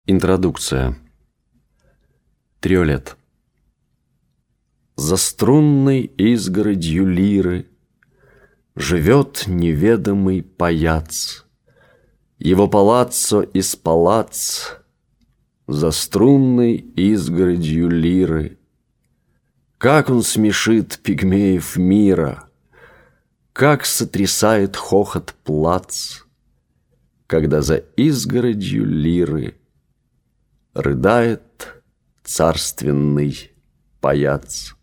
Интродукция. Триолет. За струнной изгородью лиры живет неведомый паяц. Его палаццо из палац за струнной изгородью лиры. Как он смешит пигмеев мира, как сотрясает хохот плац, когда за изгородью лиры рыдает царственный паяц.